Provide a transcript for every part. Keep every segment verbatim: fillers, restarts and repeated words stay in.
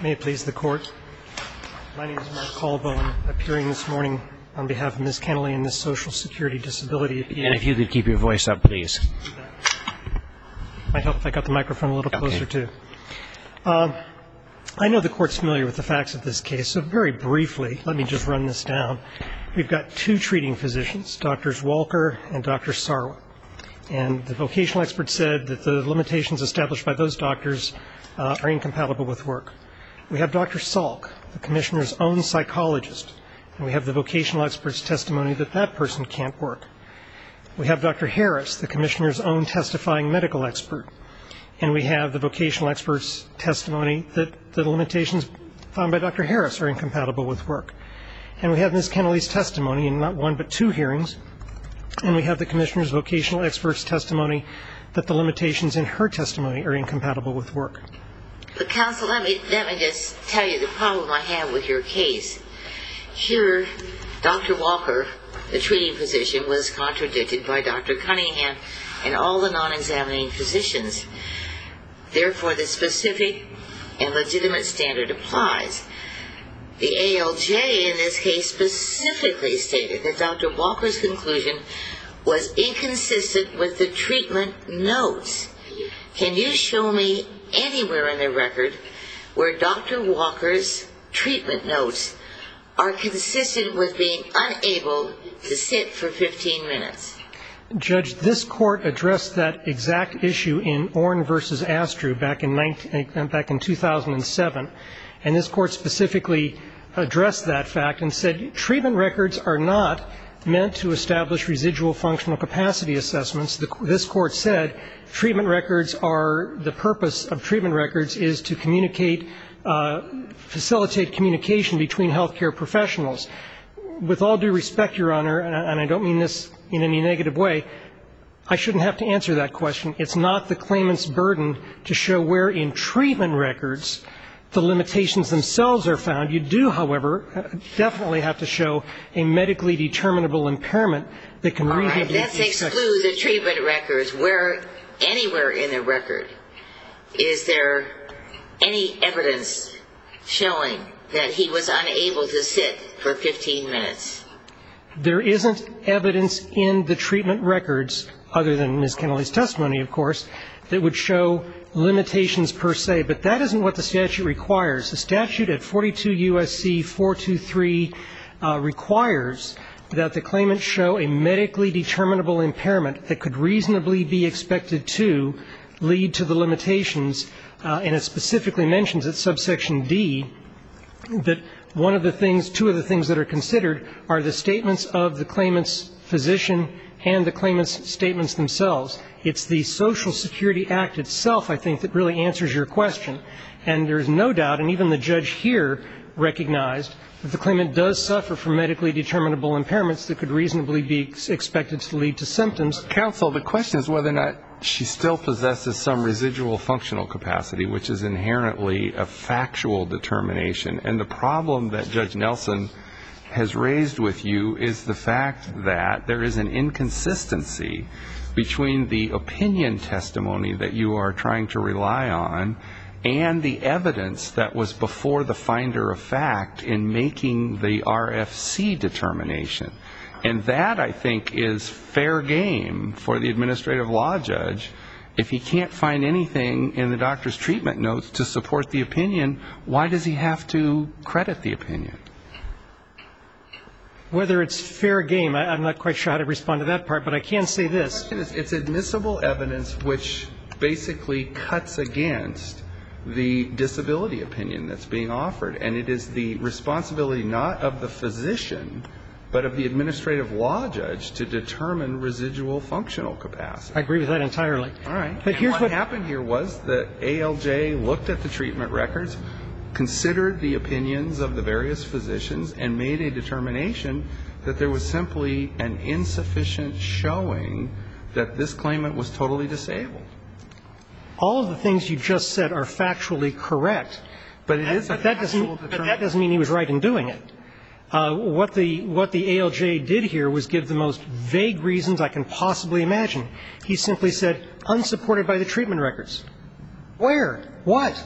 May it please the Court. My name is Mark Colbo. I'm appearing this morning on behalf of Miz Kennelly in this Social Security Disability Appeal. And if you could keep your voice up, please. Might help if I got the microphone a little closer, okay. too. Um, I know the Court's familiar with the facts of this case, so very briefly, let me just run this down. We've got two treating physicians, Doctors Walker and Doctor Sarwa. And the vocational expert said that the limitations established by those doctors uh, are incompatible with work. We have Doctor Salk, the Commissioner's own psychologist, and we have the vocational expert's testimony that that person can't work. We have Doctor Harris, the Commissioner's own testifying medical expert, and we have the vocational expert's testimony that the limitations found by Doctor Harris are incompatible with work. And we have Miz Kennelly's testimony in not one but two hearings, and we have the Commissioner's vocational expert's testimony that the limitations in her testimony are incompatible with work. But counsel, let me, let me just tell you the problem I have with your case. Here, Doctor Walker, the treating physician, was contradicted by Doctor Cunningham and all the non-examining physicians. Therefore, the specific and legitimate standard applies. The A L J in this case specifically stated that Doctor Walker's conclusion was inconsistent with the treatment notes. Can you show me anywhere in the record where Doctor Walker's treatment notes are consistent with being unable to sit for fifteen minutes? Judge, this Court addressed that exact issue in Orn versus Astru back in, nineteen, back in two thousand seven, and this Court specifically addressed that fact and said treatment records are not meant to establish residual functional capacity assessments. The, this Court said treatment records are, the purpose of treatment records is to communicate, uh, facilitate communication between healthcare professionals. With all due respect, Your Honor, and I, and I don't mean this in any negative way, I shouldn't have to answer that question. It's not the claimant's burden to show where in treatment records the limitations themselves are found. You do, however, definitely have to show a medically determinable impairment that can All reasonably right, let's be exclude the treatment records. Where, anywhere in the record, is there any evidence showing that he was unable to sit for fifteen minutes? There isn't evidence in the treatment records, other than Miz Kennelly's testimony, of course, that would show limitations per se, but that isn't what the statute requires. The statute at forty-two U S C four twenty-three uh, requires that the claimant show a medically determinable impairment that could reasonably be expected to lead to the limitations, uh, and it specifically mentions at subsection D that one of the things, two of the things that are considered are the statements of the claimant's physician and the claimant's statements themselves. It's the Social Security Act itself, I think, that really answers your question. And there's no doubt, and even the judge here recognized, that the claimant does suffer from medically determinable impairments that could reasonably be expected to lead to symptoms. Counsel, the question is whether or not she still possesses some residual functional capacity, which is inherently a factual determination. And the problem that Judge Nelson has raised with you is the fact that there is an inconsistency between the opinion testimony that you are trying to rely on and the evidence that was before the finder of fact in making the R F C determination. And that, I think, is fair game for the administrative law judge. If he can't find anything in the doctor's treatment notes to support the opinion, why does he have to credit the opinion? Whether it's fair game, I, I'm not quite sure how to respond to that part, but I can say this. It's admissible evidence which basically cuts against the disability opinion that's being offered, and it is the responsibility not of the physician but of the administrative law judge to determine residual functional capacity. I agree with that entirely. All right. But and here's what, what happened here was that A L J looked at the treatment records, considered the opinions of the various physicians, and made a determination that there was simply an insufficient showing that this claimant was totally disabled. all of the things you just said are factually correct. But it is a but that factual doesn't, but that doesn't mean he was right in doing it. Uh, what the what the A L J did here was give the most vague reasons I can possibly imagine. He simply said, unsupported by the treatment records. Where? What?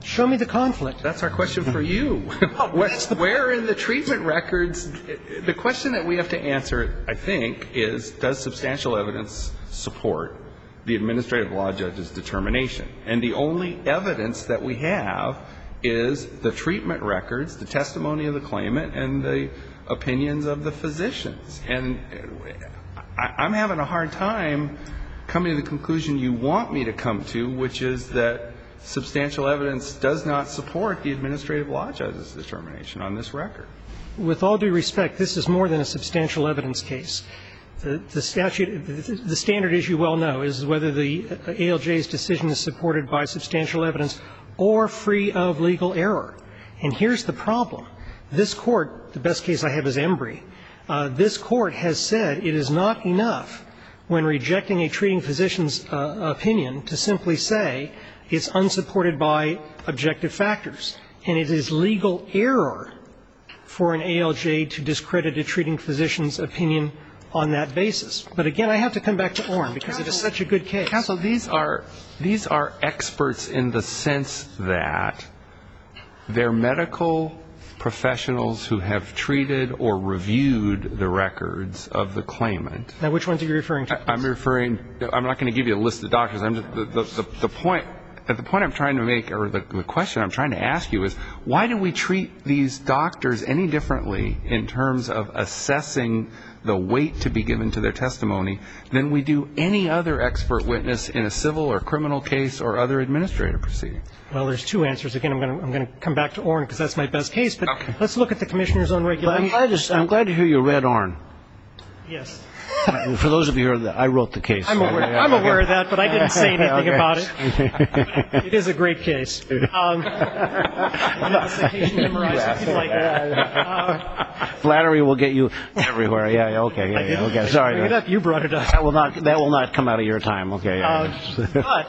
Show me the conflict. That's our question for you. Where in the treatment records, the question that we have to answer, I think, is does substantial evidence support the administrative law judge's determination? And the only evidence that we have is the treatment records, the testimony of the claimant, and the opinions of the physicians. And I'm having a hard time coming to the conclusion you want me to come to, which is that substantial evidence does not support the administrative law judge's determination on this record. With all due respect, this is more than a substantial evidence case. The, the statute, the, the standard, as you well know, is whether the A L J's decision is supported by substantial evidence or free of legal error. And here's the problem. This Court, the best case I have is Embry. Uh, this Court has said it is not enough when rejecting a treating physician's uh, opinion to simply say it's unsupported by objective factors. And it is legal error for an A L J to discredit a treating physician's opinion on that basis. But again, I have to come back to Orrin because it is such a good case. Counsel, these are these are experts in the sense that they're medical professionals who have treated or reviewed the records of the claimant. Now, which ones are you referring to? I'm referring. I'm not going to give you a list of doctors. I'm just, the, the, the, the point. The point I'm trying to make, or the, the question I'm trying to ask you is, why do we treat these doctors any differently in terms of assessing the weight to be given to their testimony than we do any other expert witness in a civil or criminal case or other administrative proceeding? Well, there's two answers. Again, I'm going to, I'm going to come back to Orrin because that's my best case. But okay. Let's look at the Commissioner's own regulation. I'm glad to, I'm glad to hear you read Orrin. Yes. For those of you who are, I wrote the case. I'm aware, I'm aware of that, but I didn't say anything okay. about it. It is a great case. Um, like uh, Flattery will get you everywhere. Yeah, yeah okay, yeah, yeah, okay. Sorry. Bring it up. You brought it up. That will not. That will not come out of your time. Okay. Yeah. Uh, but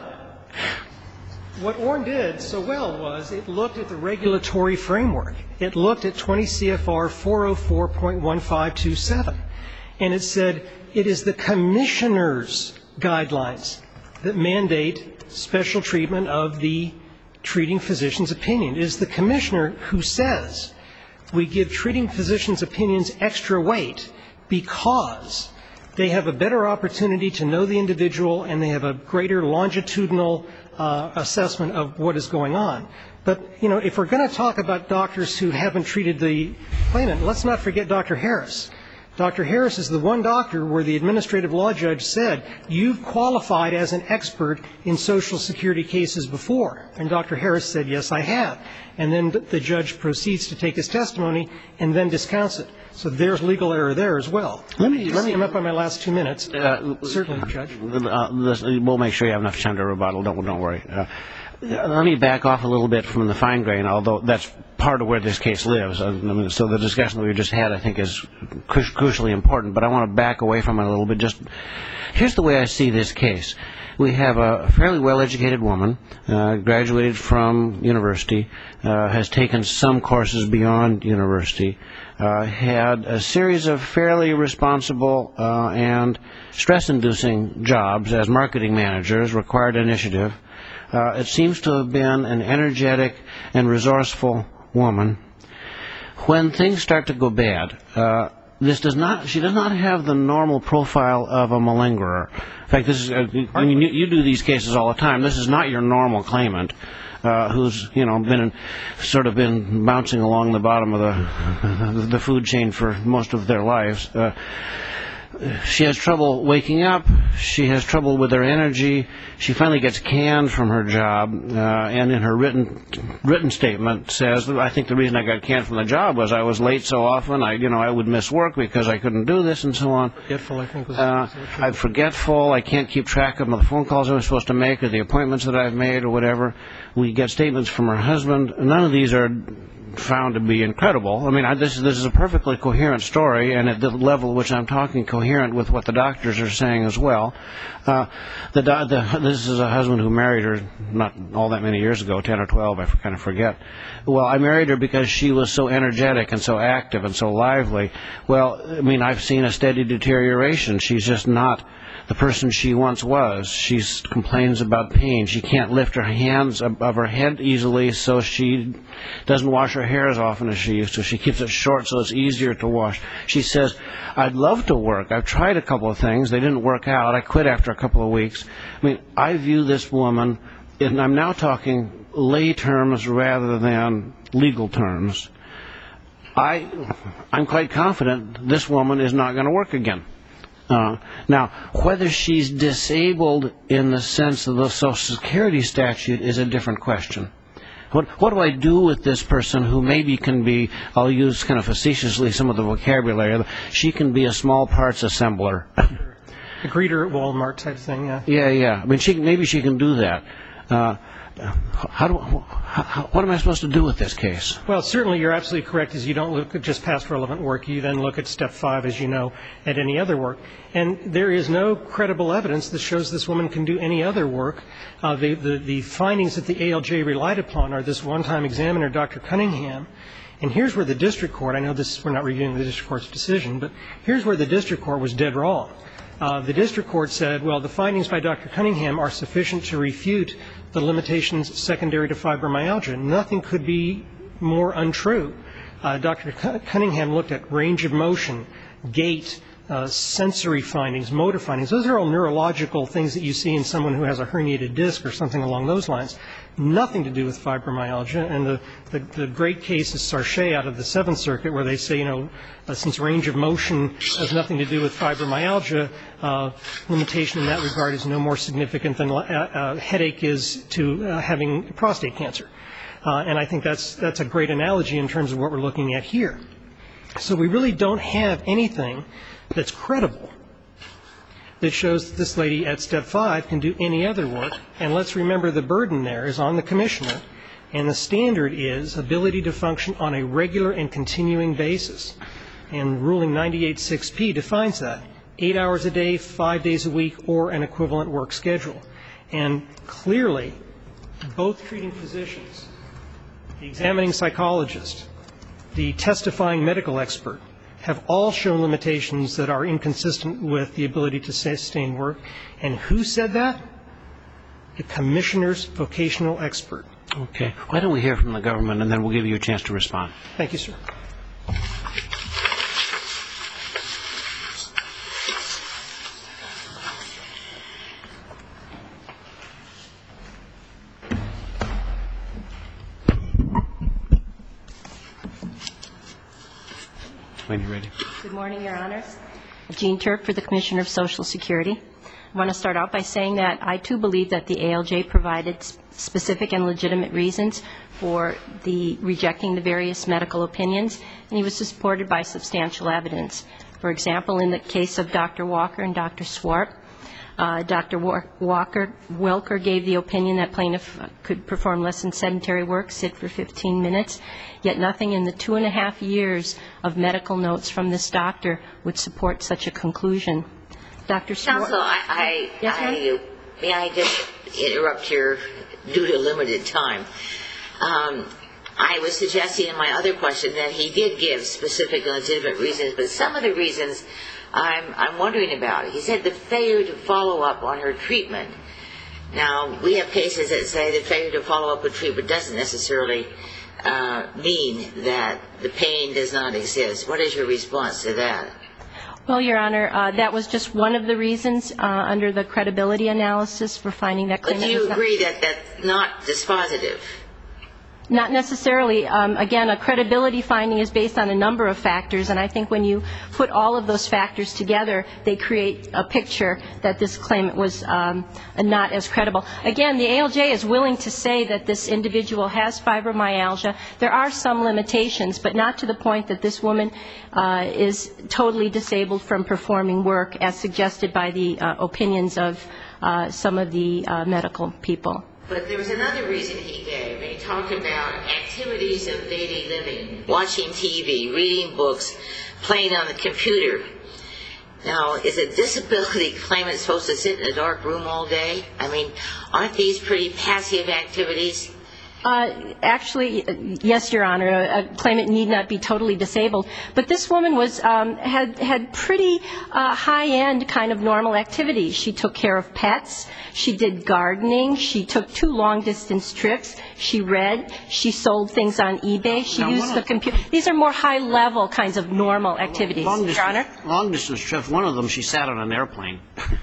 what Orrin did so well was it looked at the regulatory framework. It looked at twenty C F R four oh four point one five two seven. And it said it is the commissioner's guidelines that mandate special treatment of the treating physician's opinion. It is the commissioner who says we give treating physicians' opinions extra weight because they have a better opportunity to know the individual and they have a greater longitudinal uh, assessment of what is going on. But, you know, if we're going to talk about doctors who haven't treated the claimant, let's not forget Doctor Harris. Doctor Harris is the one doctor where the administrative law judge said, you've qualified as an expert in Social Security cases before. And Doctor Harris said, yes, I have. And then the judge proceeds to take his testimony and then discounts it. So there's legal error there as well. Let me, let me I'm up on my last two minutes. Uh, Certainly, Judge. Uh, this, we'll make sure you have enough time to rebuttal. Don't, don't worry. Uh, let me back off a little bit from the fine grain, although that's part of where this case lives. I mean, so the discussion that we just had, I think, is cru- crucially important. But I want to back away from it a little bit. Just here's the way I see this case. We have a fairly well-educated woman, uh, graduated from university, uh, has taken some courses beyond university, uh, had a series of fairly responsible uh, and stress-inducing jobs as marketing managers, required initiative. Uh, it seems to have been an energetic and resourceful woman. When things start to go bad, uh, this does not. She does not have the normal profile of a malingerer. In fact, this is. Uh, I mean, you, you do these cases all the time. This is not your normal claimant, uh, who's you know been in, sort of been bouncing along the bottom of the the food chain for most of their lives. Uh, She has trouble waking up. She has trouble with her energy. She finally gets canned from her job, uh, and in her written written statement says, "I think the reason I got canned from the job was I was late so often. I, you know, I would miss work because I couldn't do this and so on. Forgetful, I think. Was uh, I'm forgetful. I can't keep track of the phone calls I'm supposed to make or the appointments that I've made or whatever." We get statements from her husband. None of these are found to be incredible. I mean, I, this, this is a perfectly coherent story, and at the level at which I'm talking, coherent with what the doctors are saying as well. Uh, the, the, this is a husband who married her not all that many years ago, ten or twelve, I kind of forget. Well, I married her because she was so energetic and so active and so lively. Well, I mean, I've seen a steady deterioration. She's just not the person she once was. She complains about pain. She can't lift her hands above her head easily, so she doesn't wash her hair as often as she used to. She keeps it short so it's easier to wash. She says, I'd love to work. I've tried a couple of things. They didn't work out. I quit after a couple of weeks. I mean, I view this woman, and I'm now talking lay terms rather than legal terms. I, I'm quite confident this woman is not going to work again. Uh, now, whether she's disabled in the sense of the Social Security statute is a different question. What, what do I do with this person who maybe can be, I'll use kind of facetiously some of the vocabulary, she can be a small parts assembler. A greeter at Walmart type thing, yeah. Yeah, yeah. I mean, she, maybe she can do that. Uh, How do, how, what am I supposed to do with this case? Well, certainly you're absolutely correct, as you don't look at just past relevant work. You then look at step five, as you know, at any other work. And there is no credible evidence that shows this woman can do any other work. Uh, the, the, the findings that the A L J relied upon are this one-time examiner, Doctor Cunningham. And here's where the district court, I know this, we're not reviewing the district court's decision, but here's where the district court was dead wrong. Uh, the district court said, well, the findings by Doctor Cunningham are sufficient to refute the limitations secondary to fibromyalgia. Nothing could be more untrue. Uh, Doctor Cunningham looked at range of motion, gait, uh, sensory findings, motor findings. Those are all neurological things that you see in someone who has a herniated disc or something along those lines. Nothing to do with fibromyalgia. And the, the, the great case is Sarche out of the Seventh Circuit, where they say, you know, uh, since range of motion has nothing to do with fibromyalgia, uh, limitation in that regard is no more significant than uh, uh, headache is to uh, having prostate cancer. Uh, and I think that's, that's a great analogy in terms of what we're looking at here. So we really don't have anything that's credible that shows that this lady at step five can do any other work. And let's remember the burden there is on the commissioner, and the standard is ability to function on a regular and continuing basis. And ruling ninety-eight six P defines that, eight hours a day, five days a week, or an equivalent work schedule. And clearly, both treating physicians, the examining psychologist, the testifying medical expert, have all shown limitations that are inconsistent with the ability to sustain work. And who said that? The commissioner's vocational expert. Okay. Why don't we hear from the government, and then we'll give you a chance to respond. Thank you, sir. When you're ready. Good morning, Your Honors. Jean Turk for the Commissioner of Social Security. I want to start out by saying that I, too, believe that the A L J provided specific and legitimate reasons for the rejecting the various medical opinions, and he was supported by substantial evidence. For example, in the case of Doctor Walker and Doctor Swart, Uh, Doctor Walker Welker gave the opinion that plaintiff could perform less than sedentary work, sit for fifteen minutes, yet nothing in the two and a half years of medical notes from this doctor would support such a conclusion. Doctor Swart. Counsel, I, I, yes, I may I just interrupt here due to limited time. Um, I was suggesting in my other question that he did give specific and legitimate reasons, but some of the reasons I'm, I'm wondering about. He said the failure to follow up on her treatment. Now, we have cases that say the failure to follow up with treatment doesn't necessarily uh, mean that the pain does not exist. What is your response to that? Well, Your Honor, uh, that was just one of the reasons uh, under the credibility analysis for finding that claimant. But do you was not agree that that's not dispositive? Not necessarily. Um, again, a credibility finding is based on a number of factors, and I think when you put all of those factors together, they create a picture that this claimant was um, not as credible. Again, the A L J is willing to say that this individual has fibromyalgia. There are some limitations, but not to the point that this woman uh, is totally disabled from performing work, as suggested by the uh, opinions of uh, some of the uh, medical people. But there was another reason he gave. He talked about activities of daily living, watching T V, reading books, playing on the computer. Now, is a disability claimant supposed to sit in a dark room all day? I mean, aren't these pretty passive activities? Uh, actually, yes, Your Honor, a, a claimant need not be totally disabled. But this woman was um, had had pretty uh, high-end kind of normal activities. She took care of pets. She did gardening. She took two long-distance trips. She read. She sold things on eBay. She Now, used the of- computer. These are more high-level kinds of normal activities, Long Your Honor. distance, long distance trips, one of them she sat on an airplane.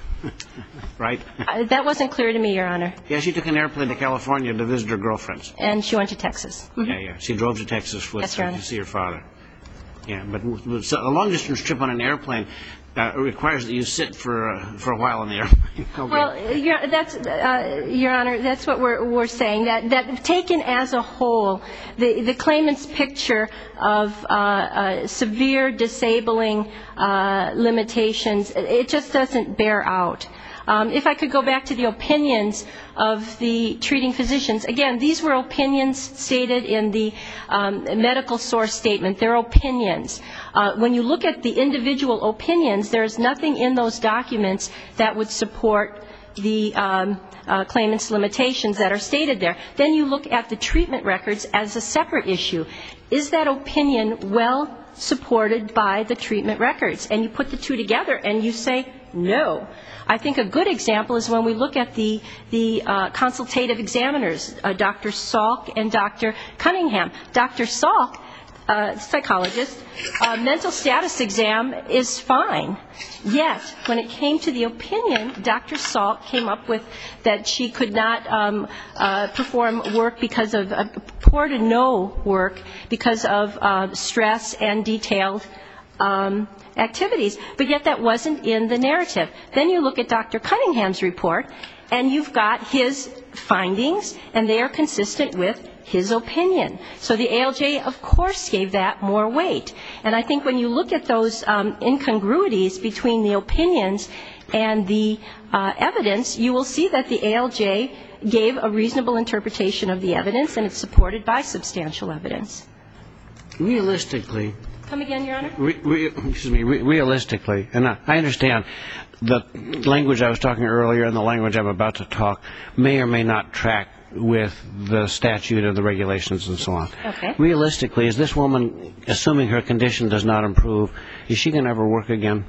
Right? Uh, that wasn't clear to me, Your Honor. Yeah, she took an airplane to California to visit her girlfriends. And she went to Texas. Mhm. Yeah, yeah. She drove to Texas with Yes, Your Honor. to see her father. Yeah, but w- w- so a long distance trip on an airplane uh, requires that you sit for uh, for a while on the airplane. Okay. Well, Your, that's, uh, Your Honor, that's what we're, we're saying, that, that taken as a whole, the, the claimant's picture of uh, uh, severe disabling uh, limitations, it just doesn't bear out. Um, if I could go back to the opinions of the treating physicians, again, these were opinions stated in the um, medical source statement. They're opinions. Uh, when you look at the individual opinions, there's nothing in those documents that would support the um, uh, claimant's limitations that are stated there. Then you look at the treatment records as a separate issue. Is that opinion well supported by the treatment records? And you put the two together and you say, no. I think a good example is when we look at the, the uh, consultative examiners, uh, Doctor Salk and Doctor Cunningham. Doctor Salk, uh, psychologist, uh, mental status exam is fine. Yet, when it came to the opinion, Doctor Salk came up with that she could not um, uh, perform work because of, uh, poor to no work because of uh, stress and detailed um, activities, but yet that wasn't in the narrative. Then you look at Doctor Cunningham's report, and you've got his findings, and they are consistent with his opinion. So the A L J, of course, gave that more weight. And I think when you look at those um, incongruities between the opinions and the uh, evidence, you will see that the A L J gave a reasonable interpretation of the evidence, and it's supported by substantial evidence. Realistically, Come again, Your Honor? Re, re, excuse me, re, realistically, and I, I understand the language I was talking earlier and the language I'm about to talk may or may not track with the statute and the regulations and so on. Okay. Realistically, is this woman, assuming her condition does not improve, is she going to ever work again?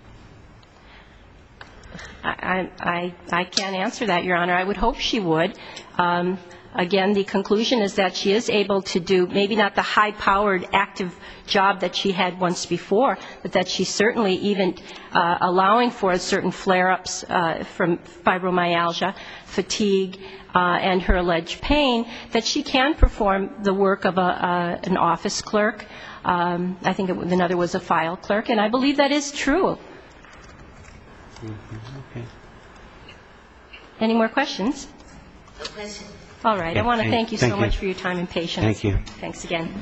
I, I, I can't answer that, Your Honor. I would hope she would. Um, Again, the conclusion is that she is able to do maybe not the high-powered active job that she had once before, but that she's certainly even uh, allowing for certain flare-ups uh, from fibromyalgia, fatigue, uh, and her alleged pain, that she can perform the work of a, uh, an office clerk. Um, I think it, another was a file clerk, and I believe that is true. Mm-hmm. Okay. Any more questions? No question. All right. I want to thank you so Thank you. much for your time and patience. Thank you. Thanks again.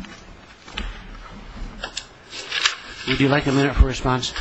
Would you like a minute for response?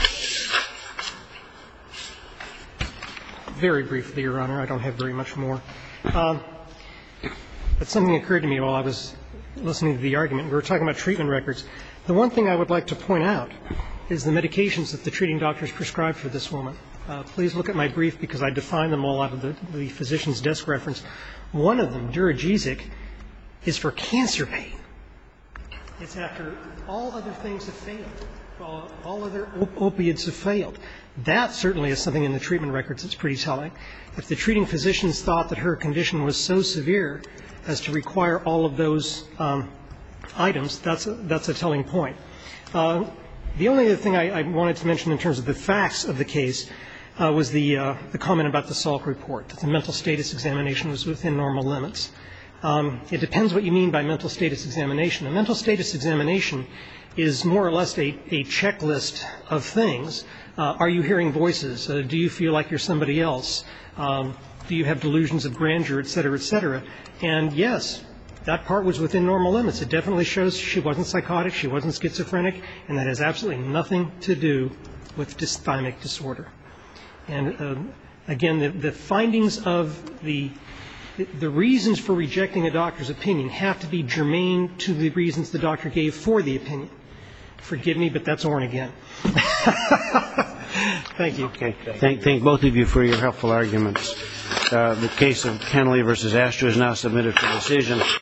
Very briefly, Your Honor. I don't have very much more. Um, but something occurred to me while I was listening to the argument. We were talking about treatment records. The one thing I would like to point out is the medications that the treating doctors prescribed for this woman. Uh, please look at my brief because I define them all out of the, the physician's desk reference. One of them, Duragesic, is for cancer pain. It's after all other things have failed, all, all other op- opiates have failed. That certainly is something in the treatment records that's pretty telling. If the treating physicians thought that her condition was so severe as to require all of those um, items, that's a, that's a telling point. Uh, the only other thing I, I wanted to mention in terms of the facts of the case Uh, was the, uh, the comment about the Salk report, that the mental status examination was within normal limits. Um, it depends what you mean by mental status examination. A mental status examination is more or less a, a checklist of things. Uh, are you hearing voices? Uh, do you feel like you're somebody else? Um, do you have delusions of grandeur, et cetera, et cetera? And yes, that part was within normal limits. It definitely shows she wasn't psychotic, she wasn't schizophrenic, and that has absolutely nothing to do with dysthymic disorder. And uh, again, the, the findings of the the reasons for rejecting a doctor's opinion have to be germane to the reasons the doctor gave for the opinion. Forgive me, but that's Orrin again. Thank you. Okay. Thank, thank both of you for your helpful arguments. Uh, the case of Kennelly versus Astor is now submitted for decision.